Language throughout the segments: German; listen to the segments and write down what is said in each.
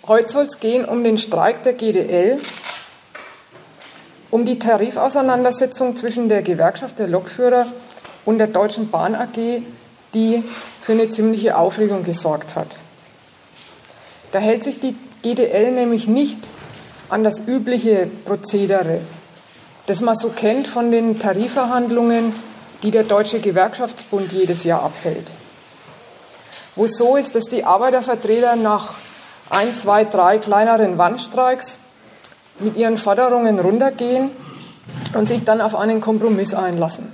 Heute soll es gehen um den Streik der GDL, um die Tarifauseinandersetzung zwischen der Gewerkschaft der Lokführer und der Deutschen Bahn AG, die für eine ziemliche Aufregung gesorgt hat. Da hält sich die GDL nämlich nicht an das übliche Prozedere, das man so kennt von den Tarifverhandlungen, die der Deutsche Gewerkschaftsbund jedes Jahr abhält. Wo es so ist, dass die Arbeitervertreter nach 1, 2, 3 kleineren Warnstreiks mit ihren Forderungen runtergehen und sich dann auf einen Kompromiss einlassen.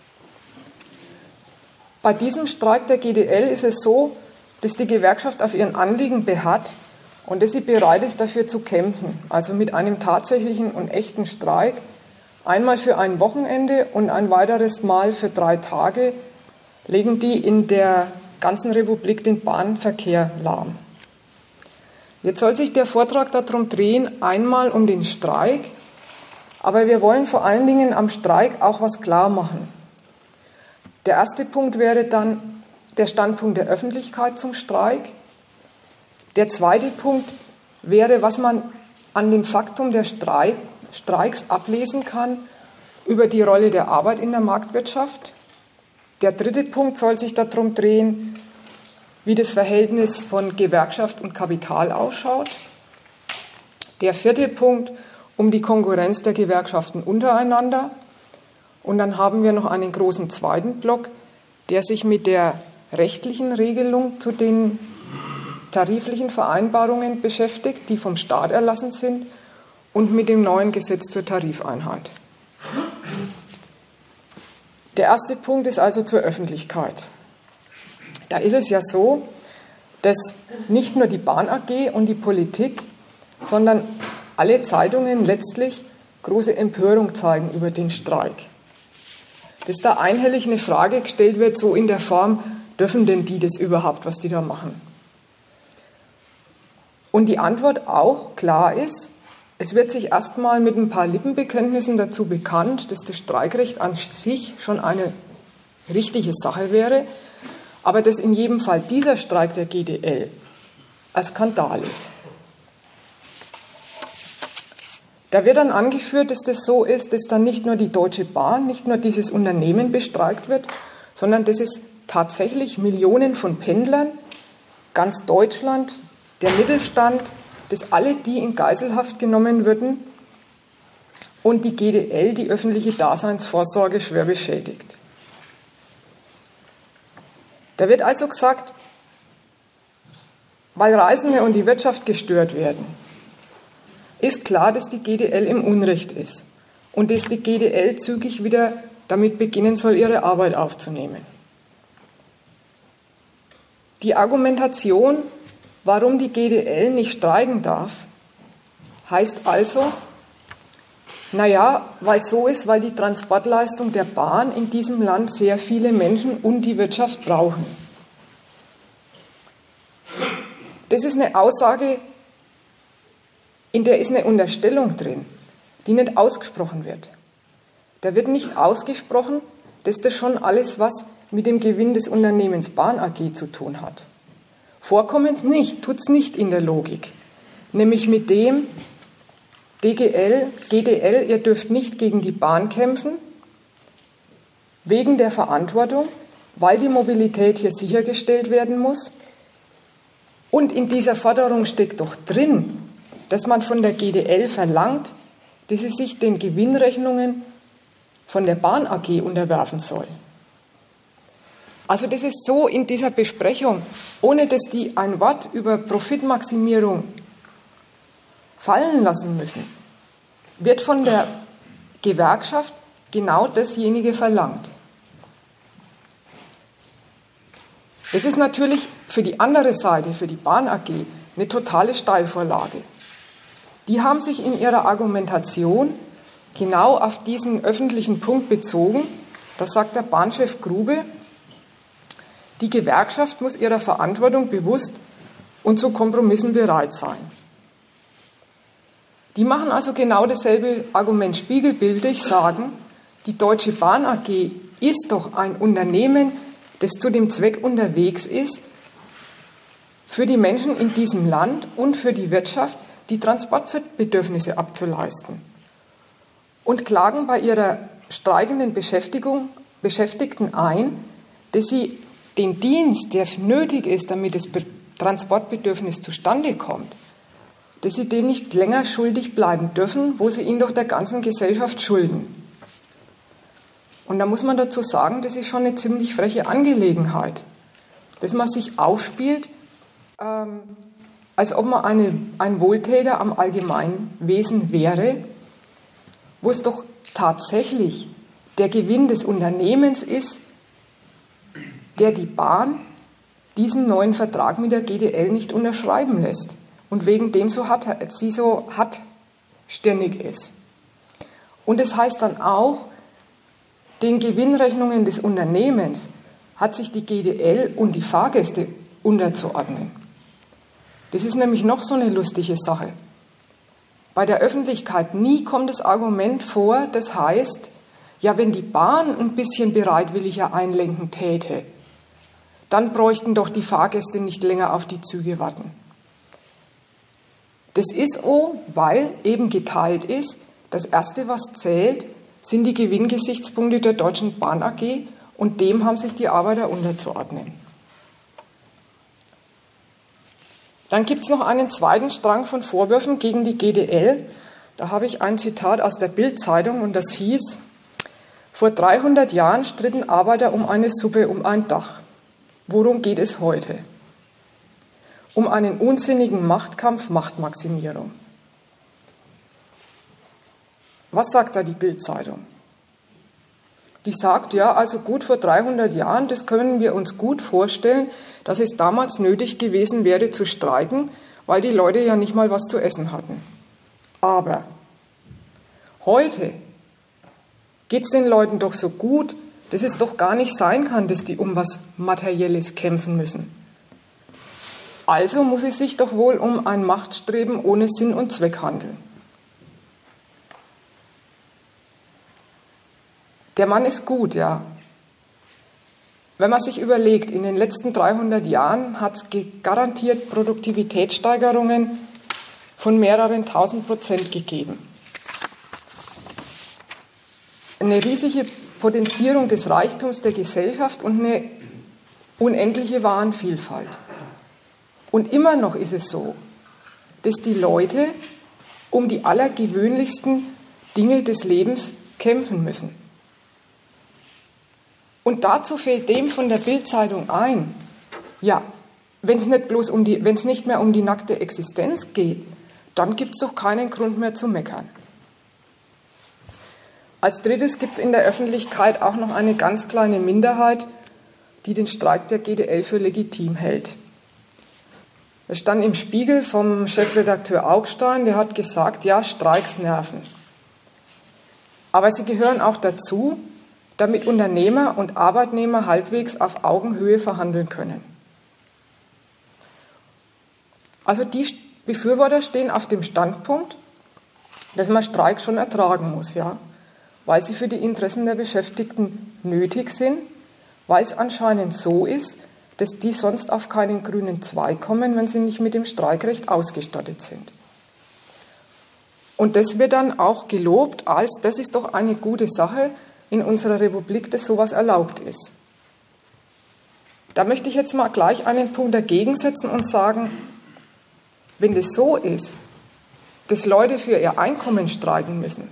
Bei diesem Streik der GDL ist es so, dass die Gewerkschaft auf ihren Anliegen beharrt und dass sie bereit ist, dafür zu kämpfen, also mit einem tatsächlichen und echten Streik, einmal für ein Wochenende und ein weiteres Mal für 3 Tage, legen die in der ganzen Republik den Bahnverkehr lahm. Jetzt soll sich der Vortrag darum drehen, einmal um den Streik, aber wir wollen vor allen Dingen am Streik auch was klar machen. Der erste Punkt wäre dann der Standpunkt der Öffentlichkeit zum Streik. Der zweite Punkt wäre, was man an dem Faktum der Streiks ablesen kann über die Rolle der Arbeit in der Marktwirtschaft. Der dritte Punkt soll sich darum drehen, wie das Verhältnis von Gewerkschaft und Kapital ausschaut. Der vierte Punkt um die Konkurrenz der Gewerkschaften untereinander. Und dann haben wir noch einen großen zweiten Block, der sich mit der rechtlichen Regelung zu den tariflichen Vereinbarungen beschäftigt, die vom Staat erlassen sind, und mit dem neuen Gesetz zur Tarifeinheit. Der erste Punkt ist also zur Öffentlichkeit. Da ist es ja so, dass nicht nur die Bahn AG und die Politik, sondern alle Zeitungen letztlich große Empörung zeigen über den Streik. Dass da einhellig eine Frage gestellt wird, so in der Form, dürfen denn die das überhaupt, was die da machen? Und die Antwort auch klar ist, es wird sich erstmal mit ein paar Lippenbekenntnissen dazu bekannt, dass das Streikrecht an sich schon eine richtige Sache wäre, aber dass in jedem Fall dieser Streik der GDL ein Skandal ist. Da wird dann angeführt, dass das so ist, dass dann nicht nur die Deutsche Bahn, nicht nur dieses Unternehmen bestreikt wird, sondern dass es tatsächlich Millionen von Pendlern, ganz Deutschland, der Mittelstand, dass alle die in Geiselhaft genommen würden und die GDL die öffentliche Daseinsvorsorge schwer beschädigt. Da wird also gesagt, weil Reisende und die Wirtschaft gestört werden, ist klar, dass die GDL im Unrecht ist und dass die GDL zügig wieder damit beginnen soll, ihre Arbeit aufzunehmen. Die Argumentation, warum die GDL nicht streiken darf, heißt also, naja, weil es so ist, weil die Transportleistung der Bahn in diesem Land sehr viele Menschen und die Wirtschaft brauchen. Das ist eine Aussage, in der ist eine Unterstellung drin, die nicht ausgesprochen wird. Da wird nicht ausgesprochen, dass das schon alles was mit dem Gewinn des Unternehmens Bahn AG zu tun hat. Vorkommend nicht, tut es nicht in der Logik. Nämlich mit dem GDL, ihr dürft nicht gegen die Bahn kämpfen, wegen der Verantwortung, weil die Mobilität hier sichergestellt werden muss. Und in dieser Forderung steckt doch drin, dass man von der GDL verlangt, dass sie sich den Gewinnrechnungen von der Bahn AG unterwerfen soll. Also das ist so in dieser Besprechung, ohne dass die ein Wort über Profitmaximierung fallen lassen müssen, wird von der Gewerkschaft genau dasjenige verlangt. Das ist natürlich für die andere Seite, für die Bahn AG, eine totale Steilvorlage. Die haben sich in ihrer Argumentation genau auf diesen öffentlichen Punkt bezogen. Da sagt der Bahnchef Grube, die Gewerkschaft muss ihrer Verantwortung bewusst und zu Kompromissen bereit sein. Die machen also genau dasselbe Argument spiegelbildlich, sagen, die Deutsche Bahn AG ist doch ein Unternehmen, das zu dem Zweck unterwegs ist, für die Menschen in diesem Land und für die Wirtschaft die Transportbedürfnisse abzuleisten und klagen bei ihrer streikenden Beschäftigten ein, dass sie den Dienst, der nötig ist, damit das Transportbedürfnis zustande kommt, dass sie den nicht länger schuldig bleiben dürfen, wo sie ihn doch der ganzen Gesellschaft schulden. Und da muss man dazu sagen, das ist schon eine ziemlich freche Angelegenheit, dass man sich aufspielt, als ob man ein Wohltäter am Allgemeinwesen wäre, wo es doch tatsächlich der Gewinn des Unternehmens ist, der die Bahn diesen neuen Vertrag mit der GDL nicht unterschreiben lässt und wegen dem sie so hartstirnig ist. Und das heißt dann auch, den Gewinnrechnungen des Unternehmens hat sich die GDL und die Fahrgäste unterzuordnen. Das ist nämlich noch so eine lustige Sache. Bei der Öffentlichkeit nie kommt das Argument vor, das heißt, ja, wenn die Bahn ein bisschen bereitwilliger einlenken täte, dann bräuchten doch die Fahrgäste nicht länger auf die Züge warten. Das ist so, weil eben geteilt ist, das Erste, was zählt, sind die Gewinngesichtspunkte der Deutschen Bahn AG und dem haben sich die Arbeiter unterzuordnen. Dann gibt es noch einen zweiten Strang von Vorwürfen gegen die GDL. Da habe ich ein Zitat aus der Bild-Zeitung und das hieß: Vor 300 Jahren stritten Arbeiter um eine Suppe, um ein Dach. Worum geht es heute? Um einen unsinnigen Machtkampf, Machtmaximierung. Was sagt da die Bild-Zeitung? Die sagt, ja, also gut, vor 300 Jahren, das können wir uns gut vorstellen, dass es damals nötig gewesen wäre zu streiken, weil die Leute ja nicht mal was zu essen hatten. Aber heute geht es den Leuten doch so gut, dass es doch gar nicht sein kann, dass die um was Materielles kämpfen müssen. Also muss es sich doch wohl um ein Machtstreben ohne Sinn und Zweck handeln. Der Mann ist gut, ja. Wenn man sich überlegt, in den letzten 300 Jahren hat es garantiert Produktivitätssteigerungen von mehreren 1000% gegeben. Eine riesige Potenzierung des Reichtums der Gesellschaft und eine unendliche Warenvielfalt. Und immer noch ist es so, dass die Leute um die allergewöhnlichsten Dinge des Lebens kämpfen müssen. Und dazu fällt dem von der Bild-Zeitung ein, ja, wenn es nicht mehr um die nackte Existenz geht, dann gibt es doch keinen Grund mehr zu meckern. Als drittes gibt es in der Öffentlichkeit auch noch eine ganz kleine Minderheit, die den Streik der GDL für legitim hält. Es stand im Spiegel vom Chefredakteur Augstein, der hat gesagt, ja, Streiks nerven. Aber sie gehören auch dazu, damit Unternehmer und Arbeitnehmer halbwegs auf Augenhöhe verhandeln können. Also die Befürworter stehen auf dem Standpunkt, dass man Streik schon ertragen muss, ja, weil sie für die Interessen der Beschäftigten nötig sind, weil es anscheinend so ist, dass die sonst auf keinen grünen Zweig kommen, wenn sie nicht mit dem Streikrecht ausgestattet sind. Und das wird dann auch gelobt als, das ist doch eine gute Sache in unserer Republik, dass sowas erlaubt ist. Da möchte ich jetzt mal gleich einen Punkt dagegen setzen und sagen, wenn das so ist, dass Leute für ihr Einkommen streiken müssen,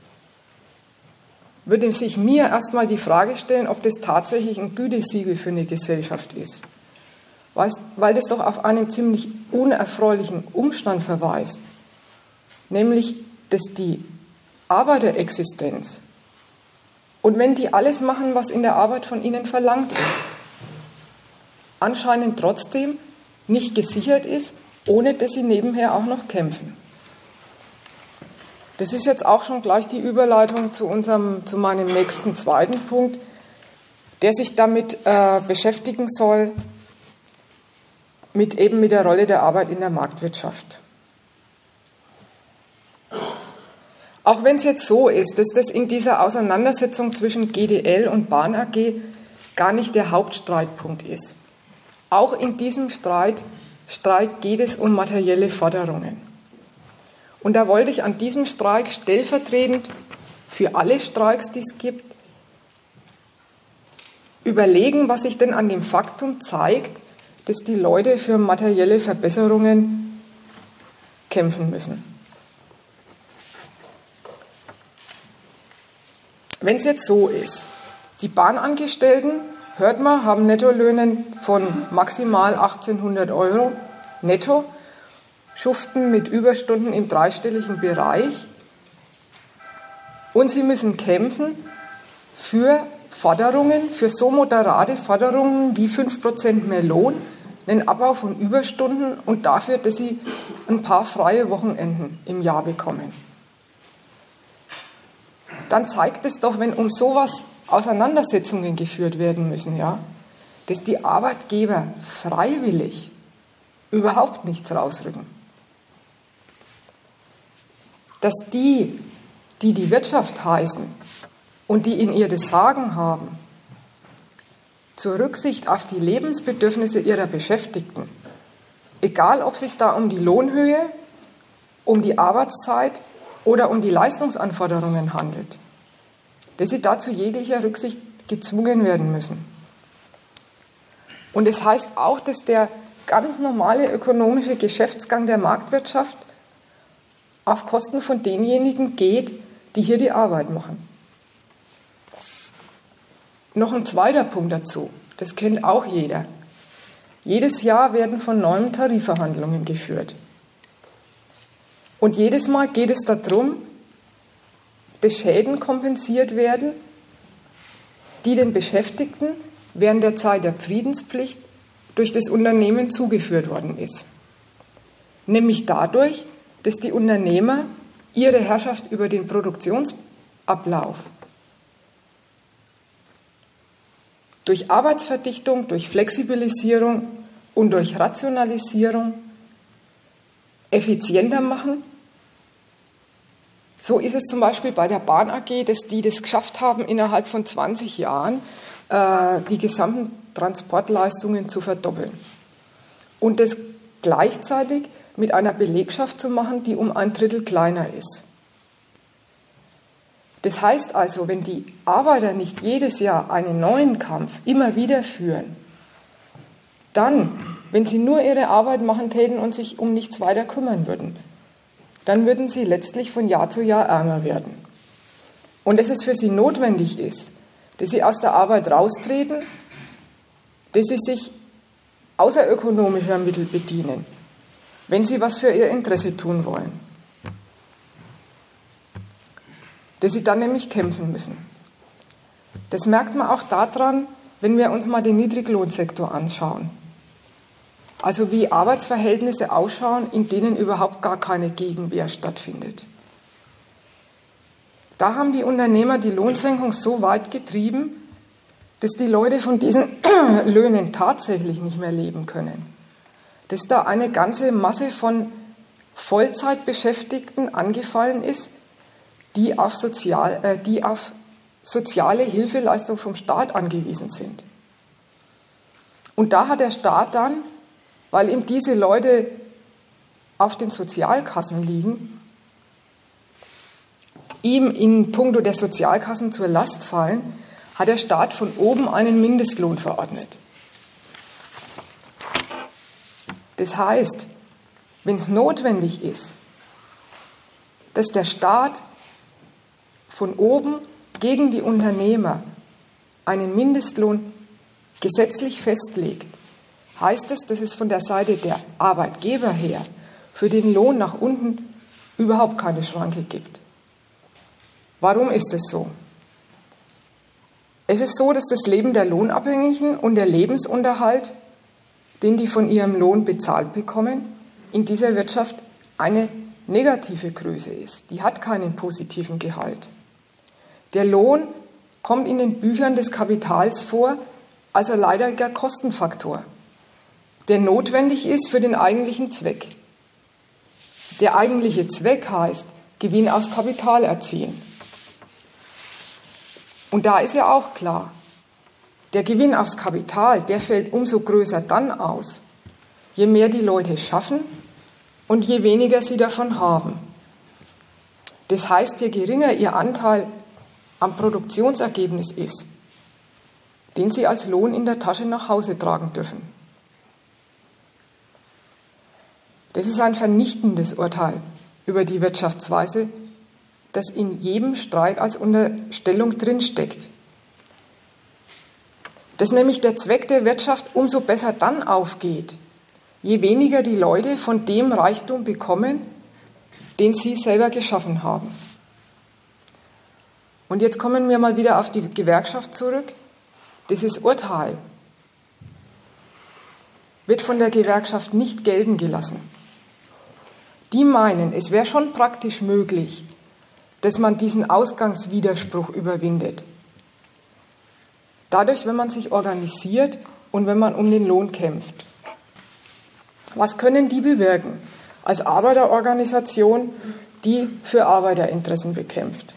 würde sich mir erstmal die Frage stellen, ob das tatsächlich ein Gütesiegel für eine Gesellschaft ist. Weil das doch auf einen ziemlich unerfreulichen Umstand verweist, nämlich, dass die Arbeiterexistenz, und wenn die alles machen, was in der Arbeit von ihnen verlangt ist, anscheinend trotzdem nicht gesichert ist, ohne dass sie nebenher auch noch kämpfen. Das ist jetzt auch schon gleich die Überleitung zu meinem nächsten zweiten Punkt, der sich damit beschäftigen soll, mit der Rolle der Arbeit in der Marktwirtschaft. Auch wenn es jetzt so ist, dass das in dieser Auseinandersetzung zwischen GDL und Bahn AG gar nicht der Hauptstreitpunkt ist. Auch in diesem Streit Streik geht es um materielle Forderungen. Und da wollte ich an diesem Streik stellvertretend für alle Streiks, die es gibt, überlegen, was sich denn an dem Faktum zeigt, dass die Leute für materielle Verbesserungen kämpfen müssen. Wenn es jetzt so ist, die Bahnangestellten, hört man, haben Nettolöhne von maximal 1800 € netto, schuften mit Überstunden im dreistelligen Bereich und sie müssen kämpfen für Forderungen, für so moderate Forderungen wie 5% mehr Lohn, einen Abbau von Überstunden und dafür, dass sie ein paar freie Wochenenden im Jahr bekommen. Dann zeigt es doch, wenn um sowas Auseinandersetzungen geführt werden müssen, ja, dass die Arbeitgeber freiwillig überhaupt nichts rausrücken. Dass die Wirtschaft heißen und die in ihr das Sagen haben, zur Rücksicht auf die Lebensbedürfnisse ihrer Beschäftigten, egal ob es sich da um die Lohnhöhe, um die Arbeitszeit oder um die Leistungsanforderungen handelt, dass sie da zu jeglicher Rücksicht gezwungen werden müssen. Und es heißt auch, dass der ganz normale ökonomische Geschäftsgang der Marktwirtschaft auf Kosten von denjenigen geht, die hier die Arbeit machen. Noch ein zweiter Punkt dazu, das kennt auch jeder. Jedes Jahr werden von neuem Tarifverhandlungen geführt. Und jedes Mal geht es darum, dass Schäden kompensiert werden, die den Beschäftigten während der Zeit der Friedenspflicht durch das Unternehmen zugeführt worden ist. Nämlich dadurch, dass die Unternehmer ihre Herrschaft über den Produktionsablauf durch Arbeitsverdichtung, durch Flexibilisierung und durch Rationalisierung effizienter machen. So ist es zum Beispiel bei der Bahn AG, dass die das geschafft haben, innerhalb von 20 Jahren die gesamten Transportleistungen zu verdoppeln. Und das gleichzeitig mit einer Belegschaft zu machen, die um 1/3 kleiner ist. Das heißt also, wenn die Arbeiter nicht jedes Jahr einen neuen Kampf immer wieder führen, dann, wenn sie nur ihre Arbeit machen täten und sich um nichts weiter kümmern würden, dann würden sie letztlich von Jahr zu Jahr ärmer werden. Und dass es für sie notwendig ist, dass sie aus der Arbeit raustreten, dass sie sich außerökonomischer Mittel bedienen, wenn sie was für ihr Interesse tun wollen. Dass sie dann nämlich kämpfen müssen. Das merkt man auch daran, wenn wir uns mal den Niedriglohnsektor anschauen. Also wie Arbeitsverhältnisse ausschauen, in denen überhaupt gar keine Gegenwehr stattfindet. Da haben die Unternehmer die Lohnsenkung so weit getrieben, dass die Leute von diesen Löhnen tatsächlich nicht mehr leben können. Dass da eine ganze Masse von Vollzeitbeschäftigten angefallen ist, die auf soziale Hilfeleistung vom Staat angewiesen sind. Und da hat der Staat dann, weil ihm diese Leute auf den Sozialkassen liegen, ihm in puncto der Sozialkassen zur Last fallen, hat der Staat von oben einen Mindestlohn verordnet. Das heißt, wenn es notwendig ist, dass der Staat von oben gegen die Unternehmer einen Mindestlohn gesetzlich festlegt, heißt es, dass es von der Seite der Arbeitgeber her für den Lohn nach unten überhaupt keine Schranke gibt. Warum ist es so? Es ist so, dass das Leben der Lohnabhängigen und der Lebensunterhalt, den die von ihrem Lohn bezahlt bekommen, in dieser Wirtschaft eine negative Größe ist. Die hat keinen positiven Gehalt. Der Lohn kommt in den Büchern des Kapitals vor als ein leidiger Kostenfaktor, der notwendig ist für den eigentlichen Zweck. Der eigentliche Zweck heißt, Gewinn aus Kapital erzielen. Und da ist ja auch klar, der Gewinn aufs Kapital, der fällt umso größer dann aus, je mehr die Leute schaffen und je weniger sie davon haben. Das heißt, je geringer ihr Anteil am Produktionsergebnis ist, den sie als Lohn in der Tasche nach Hause tragen dürfen. Das ist ein vernichtendes Urteil über die Wirtschaftsweise, das in jedem Streik als Unterstellung drinsteckt. Dass nämlich der Zweck der Wirtschaft umso besser dann aufgeht, je weniger die Leute von dem Reichtum bekommen, den sie selber geschaffen haben. Und jetzt kommen wir mal wieder auf die Gewerkschaft zurück. Dieses Urteil wird von der Gewerkschaft nicht gelten gelassen. Die meinen, es wäre schon praktisch möglich, dass man diesen Ausgangswiderspruch überwindet. Dadurch, wenn man sich organisiert und wenn man um den Lohn kämpft. Was können die bewirken als Arbeiterorganisation, die für Arbeiterinteressen bekämpft?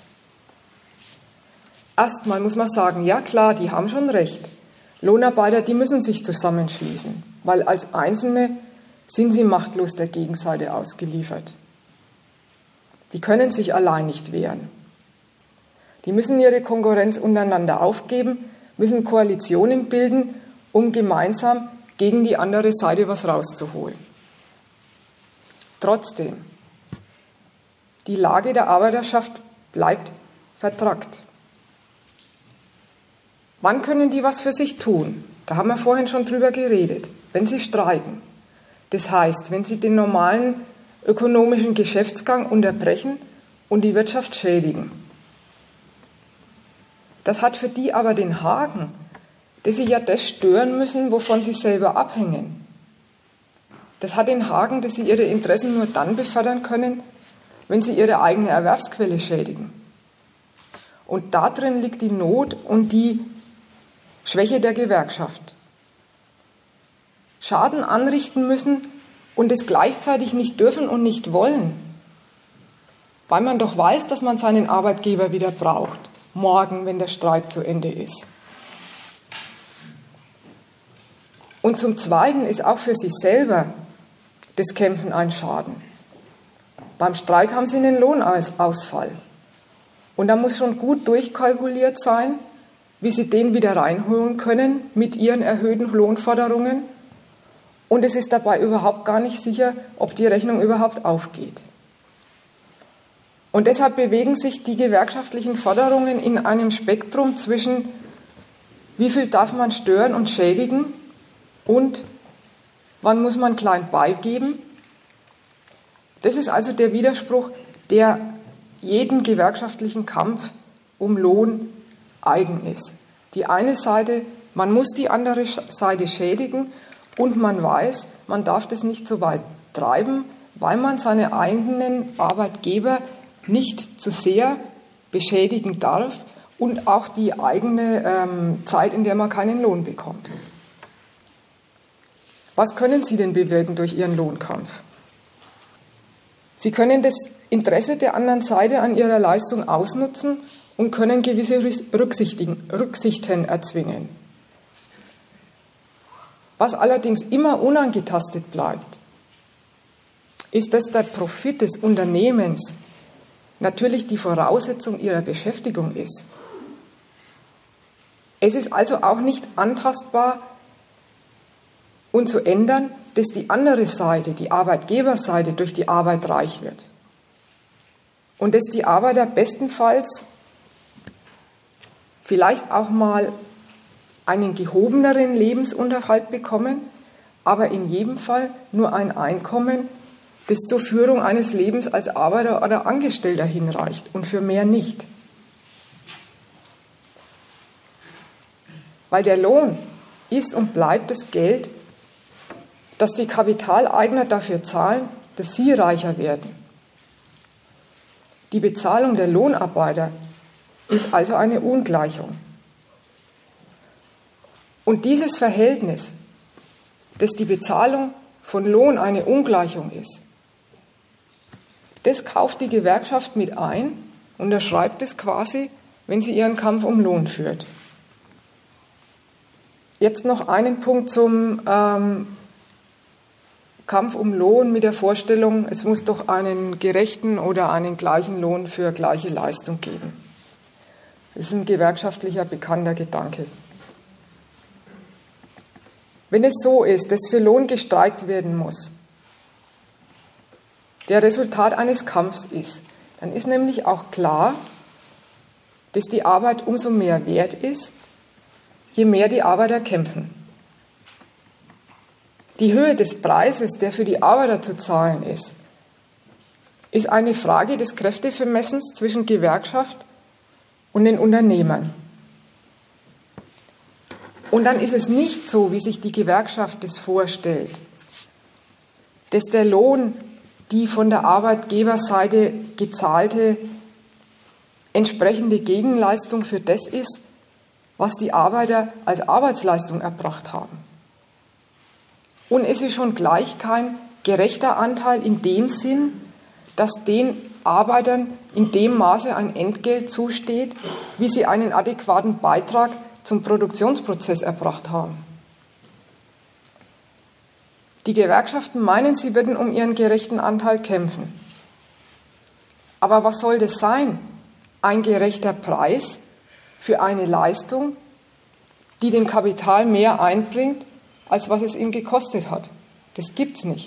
Erstmal muss man sagen, ja klar, die haben schon recht. Lohnarbeiter, die müssen sich zusammenschließen, weil als Einzelne sind sie machtlos der Gegenseite ausgeliefert. Die können sich allein nicht wehren. Die müssen ihre Konkurrenz untereinander aufgeben, müssen Koalitionen bilden, um gemeinsam gegen die andere Seite was rauszuholen. Trotzdem, die Lage der Arbeiterschaft bleibt vertrackt. Wann können die was für sich tun? Da haben wir vorhin schon drüber geredet. Wenn sie streiken. Das heißt, wenn sie den normalen ökonomischen Geschäftsgang unterbrechen und die Wirtschaft schädigen. Das hat für die aber den Haken, dass sie ja das stören müssen, wovon sie selber abhängen. Das hat den Haken, dass sie ihre Interessen nur dann befördern können, wenn sie ihre eigene Erwerbsquelle schädigen. Und darin liegt die Not und die Schwäche der Gewerkschaft. Schaden anrichten müssen und es gleichzeitig nicht dürfen und nicht wollen, weil man doch weiß, dass man seinen Arbeitgeber wieder braucht, morgen, wenn der Streik zu Ende ist. Und zum Zweiten ist auch für sich selber das Kämpfen ein Schaden. Beim Streik haben sie einen Lohnausfall. Und da muss schon gut durchkalkuliert sein, wie sie den wieder reinholen können mit ihren erhöhten Lohnforderungen. Und es ist dabei überhaupt gar nicht sicher, ob die Rechnung überhaupt aufgeht. Und deshalb bewegen sich die gewerkschaftlichen Forderungen in einem Spektrum zwischen, wie viel darf man stören und schädigen und wann muss man klein beigeben. Das ist also der Widerspruch, der jeden gewerkschaftlichen Kampf um Lohn eigen ist. Die eine Seite, man muss die andere Seite schädigen und man weiß, man darf das nicht so weit treiben, weil man seine eigenen Arbeitgeber nicht zu sehr beschädigen darf und auch die eigene Zeit, in der man keinen Lohn bekommt. Was können Sie denn bewirken durch Ihren Lohnkampf? Sie können das Interesse der anderen Seite an ihrer Leistung ausnutzen und können gewisse Rücksichten erzwingen. Was allerdings immer unangetastet bleibt, ist, dass der Profit des Unternehmens natürlich die Voraussetzung ihrer Beschäftigung ist. Es ist also auch nicht antastbar und zu ändern, dass die andere Seite, die Arbeitgeberseite, durch die Arbeit reich wird. Und dass die Arbeiter bestenfalls vielleicht auch mal einen gehobeneren Lebensunterhalt bekommen, aber in jedem Fall nur ein Einkommen, das zur Führung eines Lebens als Arbeiter oder Angestellter hinreicht und für mehr nicht. Weil der Lohn ist und bleibt das Geld, das die Kapitaleigner dafür zahlen, dass sie reicher werden. Die Bezahlung der Lohnarbeiter ist also eine Ungleichung. Und dieses Verhältnis, dass die Bezahlung von Lohn eine Ungleichung ist, das kauft die Gewerkschaft mit ein und unterschreibt es quasi, wenn sie ihren Kampf um Lohn führt. Jetzt noch einen Punkt zum Kampf um Lohn mit der Vorstellung, es muss doch einen gerechten oder einen gleichen Lohn für gleiche Leistung geben. Das ist ein gewerkschaftlicher bekannter Gedanke. Wenn es so ist, dass für Lohn gestreikt werden muss, der Resultat eines Kampfs ist, dann ist nämlich auch klar, dass die Arbeit umso mehr wert ist, je mehr die Arbeiter kämpfen. Die Höhe des Preises, der für die Arbeiter zu zahlen ist eine Frage des Kräftevermessens zwischen Gewerkschaft und den Unternehmern. Und dann ist es nicht so, wie sich die Gewerkschaft das vorstellt, dass der Lohn die von der Arbeitgeberseite gezahlte entsprechende Gegenleistung für das ist, was die Arbeiter als Arbeitsleistung erbracht haben. Und es ist schon gleich kein gerechter Anteil in dem Sinn, dass den Arbeitern in dem Maße ein Entgelt zusteht, wie sie einen adäquaten Beitrag zum Produktionsprozess erbracht haben. Die Gewerkschaften meinen, sie würden um ihren gerechten Anteil kämpfen. Aber was soll das sein? Ein gerechter Preis für eine Leistung, die dem Kapital mehr einbringt, als was es ihm gekostet hat. Das gibt's nicht.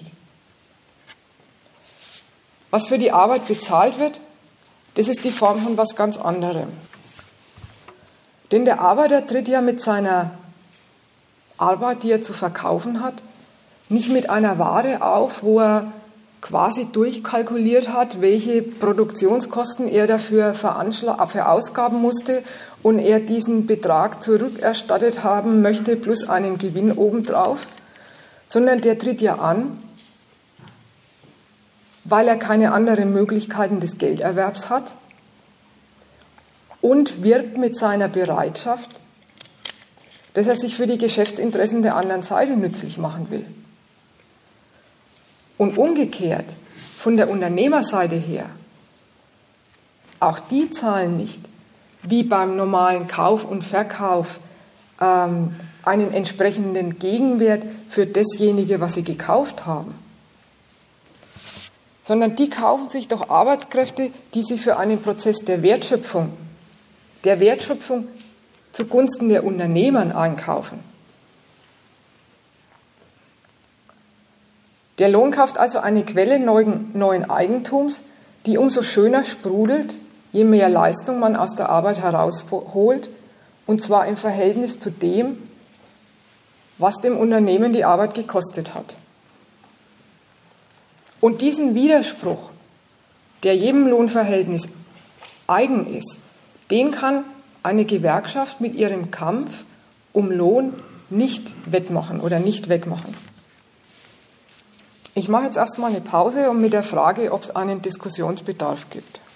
Was für die Arbeit bezahlt wird, das ist die Form von was ganz anderem. Denn der Arbeiter tritt ja mit seiner Arbeit, die er zu verkaufen hat, nicht mit einer Ware auf, wo er quasi durchkalkuliert hat, welche Produktionskosten er dafür verausgaben musste und er diesen Betrag zurückerstattet haben möchte, plus einen Gewinn obendrauf, sondern der tritt ja an, weil er keine anderen Möglichkeiten des Gelderwerbs hat und wirbt mit seiner Bereitschaft, dass er sich für die Geschäftsinteressen der anderen Seite nützlich machen will. Und umgekehrt, von der Unternehmerseite her, auch die zahlen nicht, wie beim normalen Kauf und Verkauf, einen entsprechenden Gegenwert für dasjenige, was sie gekauft haben. Sondern die kaufen sich doch Arbeitskräfte, die sie für einen Prozess der Wertschöpfung zugunsten der Unternehmern einkaufen. Der Lohn kauft also eine Quelle neuen Eigentums, die umso schöner sprudelt, je mehr Leistung man aus der Arbeit herausholt, und zwar im Verhältnis zu dem, was dem Unternehmen die Arbeit gekostet hat. Und diesen Widerspruch, der jedem Lohnverhältnis eigen ist, den kann eine Gewerkschaft mit ihrem Kampf um Lohn nicht wettmachen oder nicht wegmachen. Ich mache jetzt erstmal eine Pause und mit der Frage, ob es einen Diskussionsbedarf gibt.